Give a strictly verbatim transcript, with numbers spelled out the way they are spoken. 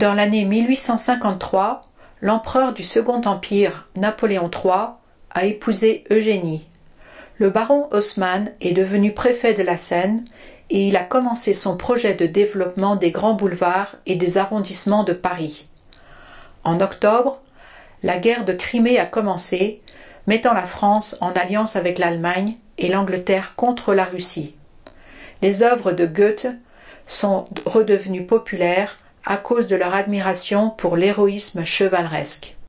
Dans l'année mille huit cent cinquante-trois, l'empereur du Second Empire, Napoléon trois, a épousé Eugénie. Le baron Haussmann est devenu préfet de la Seine et il a commencé son projet de développement des grands boulevards et des arrondissements de Paris. En octobre, la guerre de Crimée a commencé, mettant la France en alliance avec l'Allemagne et l'Angleterre contre la Russie. Les œuvres de Goethe sont redevenues populaires à cause de leur admiration pour l'héroïsme chevaleresque.